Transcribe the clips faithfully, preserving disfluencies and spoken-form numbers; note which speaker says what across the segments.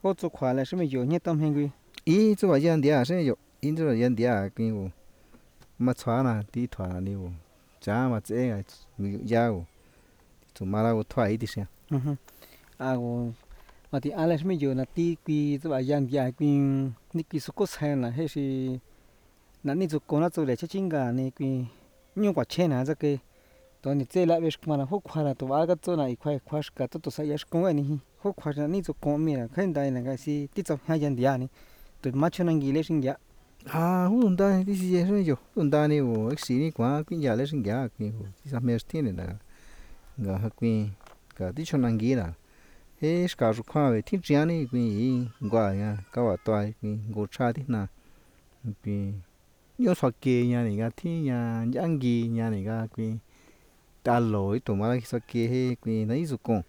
Speaker 1: có chỗ khóa là sẽ mới nhiều nhất tâm hình quy
Speaker 2: ý chỗ vậy anh đi sẽ yo in chỗ vậy anh đi cái u mà xóa na tí thoa là nhiều chả mà chế à giàu chỗ mà là thoa ít đi
Speaker 1: à mà thì anh là sẽ mới nhiều là tí quy chỗ vậy anh đi quy ní quy số có sai là hay是那你做工了做来吃金噶你规用过钱啊这个，当你这来为什么呢？好快了，都挖个做那一块块是个，都都是也是工的呢，好快了，你做工面了，看到那个是地做下人家呢，都马上能给来生家。
Speaker 2: à hôn ta đi gì rồi yo hôn ta này u xí ni quá cái nhà lấy sinh giá cái u thì sao mấy tiền này là ngã học cái cái đi cho năng gì là he ska ru khoa về thiên chia này cái qua nha cái vào toai cái ngô cha thế nào cái nhớ sao kia nhà này cái thiên nhà giang gì nhà này cái cái ta lỗi tụi mà cái sao kia he cái nãy giờ con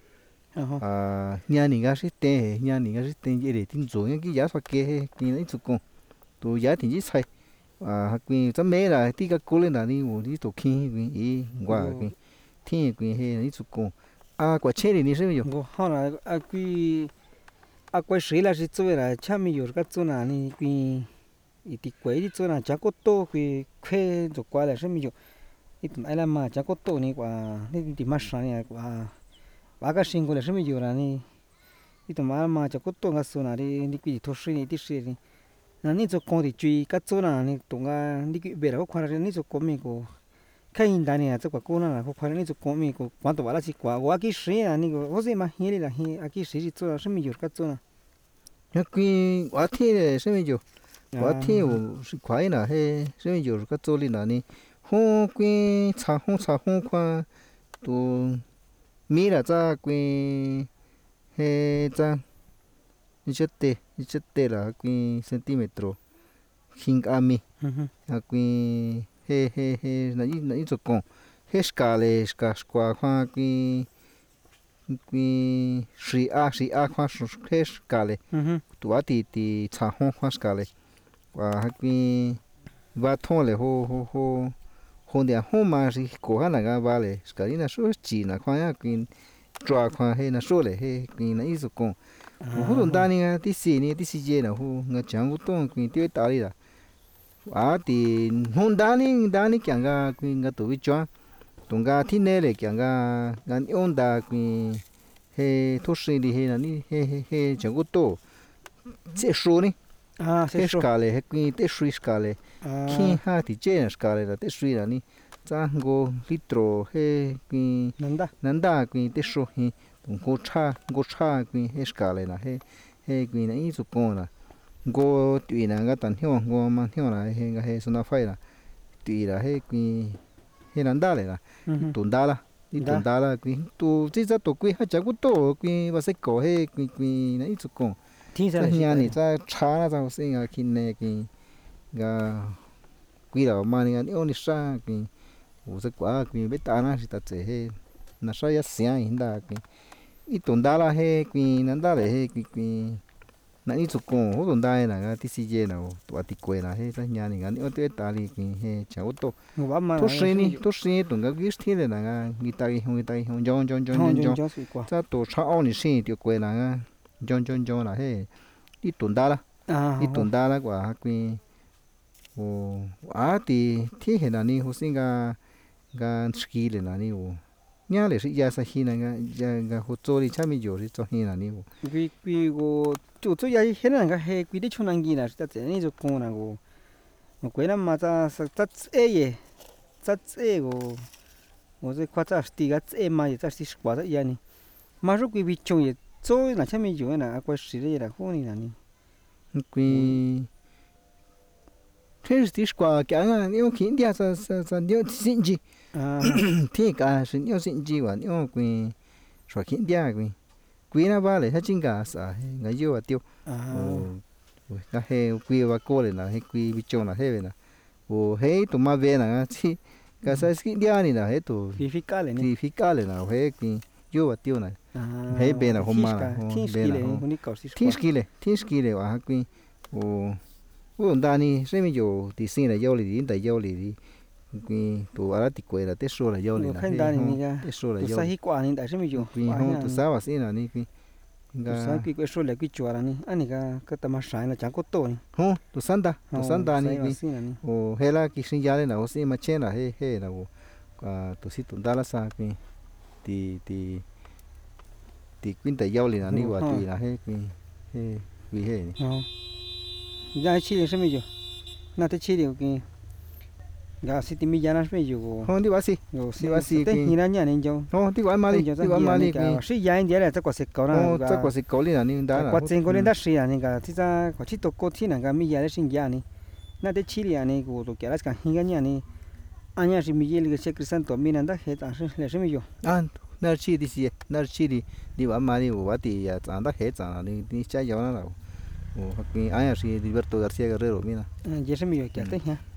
Speaker 2: à nhà này cái sẽ tệ nhà này cái sẽ tệ gì để tin rồi cái giá sao kia he cái nãy giờ con tôi giá thì chỉ sai à cái tấm mé là tí cái cố lên là đi ngủ đi tổ khi cái ý qua cái thiên cái he nãy giờ con à quả chế thì đi xem nhiều
Speaker 1: ngô họ là à quy à quay sấy là chỉ做là cha mi有个做哪里quy ít tí quay đi做哪chả có to quy khuê rồi qua là xem nhiều ít ai làm mà chả có to này qua nên đi mà sáng này qua ba cái sinh của là xem nhiều là này ít mà mà chả có to cái số nào đi đi quy thô sấy này tí sấy này nãy ní cho con thì truy cái chỗ nào này tụng cái đi cái về là có khoan ra ní cho con mình có cái hình đàn này cho quả cô nào có khoan ní cho con mình có quan tổ là chỉ quả quả cái sấy là ní có có gì mà hiền là hiền à cái sấy chỉ cho là xem nhiều cái chỗ nào
Speaker 2: cái cái quả thiên này xem nhiều quả thiên u是快啦嘿xem nhiều cái chỗ này là ní hông cái茶hông茶hông khoa tu mi là cha cái he cha nhất tệ nhất tệ là cái centimetro hình ami à cái he he he là ít là ít con he scale scale qua khoa cái cái si a si a khoa he scale tua thì thì cha hông khoa scale và cái và thôn là ho ho ho hôn địa hôn mà thì cố gắng là cái vale scale là số chỉ là khoa cái trò khoa he là số là he cái là ít con hu don ta ni nga ti si ni ti si je na hu nga chang gu tong kuin ti ta ri da a ti hon da ni da ni kyang ga kuin nga tu wi chwa tung ga thi ne le kyang ga nga on da kuin he thu shi di he na ni he he he chang gu to che shu ni
Speaker 1: à
Speaker 2: he ska le he kuin te shui ska le khi ha ti che na ska le da te shui da ni cha go litro he kuin
Speaker 1: nanda
Speaker 2: nanda kuin te shu hi go cha go cha kuin he ska le na he he kuin na i su con na go tui na ga tan hyo go ma hyo na he ga he suna phai la tui la he kuin he nanda le la tun da la đi tun da la kuin tu chi za to kuin ha cha gu to kuin ba se ko he kuin kuin na i su con
Speaker 1: thi ra
Speaker 2: nhà này cha cha na cha se ga kin ne kuin ga quy la ma ni ga ni on ni sa kuin u se kwa kuin be ta na si ta che he na sa ya sia hin da kuin ít tuần đa là he quy nắn đa là he quy quy nãy ít chục con hốt tuần đa là cái tê xê nào tụi tị quê là he cái nhà này cái ở tới ta đi quy he cháu to tốt xí ni tốt xí tuần cái cái thế này là cái người ta không người ta không John John John John John cha tổ sao ni xí tị quê là cái John John John là he ít tuần đa là ít tuần đa là quả quy ồ à thì thế hệ là ni hồ sinh cái cái skill là ni ồ nhà lệ sĩ gia sa hi na ga ga ho cho ri cha mi jo ri cho hi na ni
Speaker 1: quy quy go chu chu ya he na ga he quy de chon ang gi na ta te ni jo ko na go no kwe na ma ta sa ta e ye ta e go go ze kwa ta sti ga e ma ye ta sti kwa ta ya ni ma ro quy bi chong ye cho na cha mi jo na kwa shi re la ho ni na ni
Speaker 2: quy thế sti kwa ka nga ni o kin dia sa sa sa dio sin ji thế cả sinh yêu sinh chi và yêu quy rồi khiến dia quy quy na ba lại hết chính cả sa ngày yêu à tiêu cái he quy và cô này là he quy bị trông là he vậy nè ồ he tụi ma về nè chi cái sai khiến dia này là he tụi
Speaker 1: fiscal này
Speaker 2: fiscal này là he quy yêu à tiêu này he bên là hôm mà bên là thiên skill thiên skill và quy ồ ồ đàn này xem nhiều thì xin là yêu thì tại yêu thì quy tu ara ti quê là tết số là yêu này là
Speaker 1: tết số là yêu. Tu sai quả này tại sao mới dùng.
Speaker 2: Quy không tu sao vậy nè ni quy
Speaker 1: sáng cái cái số là cái chùa là ní anh này cái cái tầm sáng là chẳng có tổ ní
Speaker 2: không tu sanda tu sanda ni
Speaker 1: cái
Speaker 2: o hela ki sinh ra là o si mà chen là he he là o à tu si tu đa là sa cái thì thì thì quyến tại giao liền là ni quả tùy là he cái he vì he
Speaker 1: ra chi là sao bây giờ na te chi điều cái gà xí thì mi giá nó bây giờ
Speaker 2: không đi bác sĩ
Speaker 1: đi bác sĩ cái như là nhà này cho
Speaker 2: không đi qua Mali đi qua Mali
Speaker 1: cái xí giá anh là chắc có sẽ có
Speaker 2: na chắc có sẽ có liền là ni đã là
Speaker 1: có tiền có lên đắt xí là ni cái thì ra có chỉ tổ có thì là cái mi giá là sinh giá ni na te chi là ni của tổ cái là cái hình cái nhà ni anh nhà xí mi giá cái sẽ cái sản phẩm mi nè đã hết à là sao bây giờ
Speaker 2: à na chi đi xí na chi đi đi qua Mali của bác thì à chẳng đã hết chẳng ni ni chạy gió nó là o cái anh nhà xí Roberto García Guerrero mi na
Speaker 1: giờ sao bây giờ cái thế ha